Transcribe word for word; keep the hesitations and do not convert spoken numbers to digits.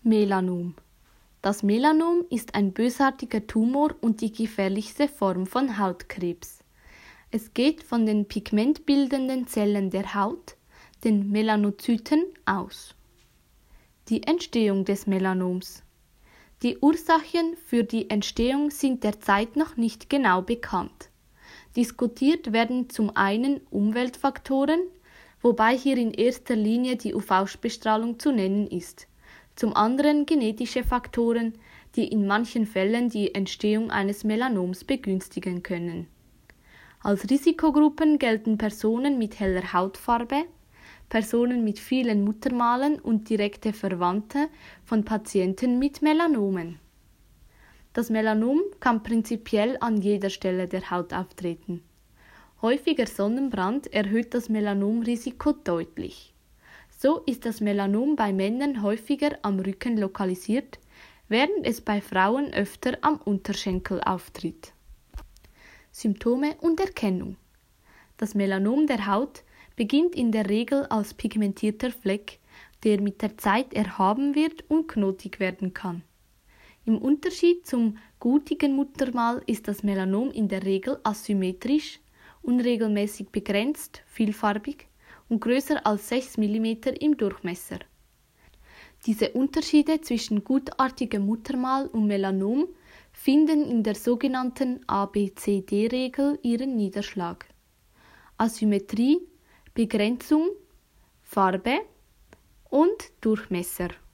Melanom. Das Melanom ist ein bösartiger Tumor und die gefährlichste Form von Hautkrebs. Es geht von den pigmentbildenden Zellen der Haut, den Melanozyten, aus. Die Entstehung des Melanoms. Die Ursachen für die Entstehung sind derzeit noch nicht genau bekannt. Diskutiert werden zum einen Umweltfaktoren, wobei hier in erster Linie die U V-Bestrahlung zu nennen ist, zum anderen genetische Faktoren, die in manchen Fällen die Entstehung eines Melanoms begünstigen können. Als Risikogruppen gelten Personen mit heller Hautfarbe, Personen mit vielen Muttermalen und direkte Verwandte von Patienten mit Melanomen. Das Melanom kann prinzipiell an jeder Stelle der Haut auftreten. Häufiger Sonnenbrand erhöht das Melanomrisiko deutlich. So ist das Melanom bei Männern häufiger am Rücken lokalisiert, während es bei Frauen öfter am Unterschenkel auftritt. Symptome und Erkennung. Das Melanom der Haut beginnt in der Regel als pigmentierter Fleck, der mit der Zeit erhaben wird und knotig werden kann. Im Unterschied zum gutigen Muttermal ist das Melanom in der Regel asymmetrisch, unregelmäßig begrenzt, vielfarbig und größer als sechs Millimeter im Durchmesser. Diese Unterschiede zwischen gutartigem Muttermal und Melanom finden in der sogenannten A B C D-Regel ihren Niederschlag. Asymmetrie, Begrenzung, Farbe und Durchmesser.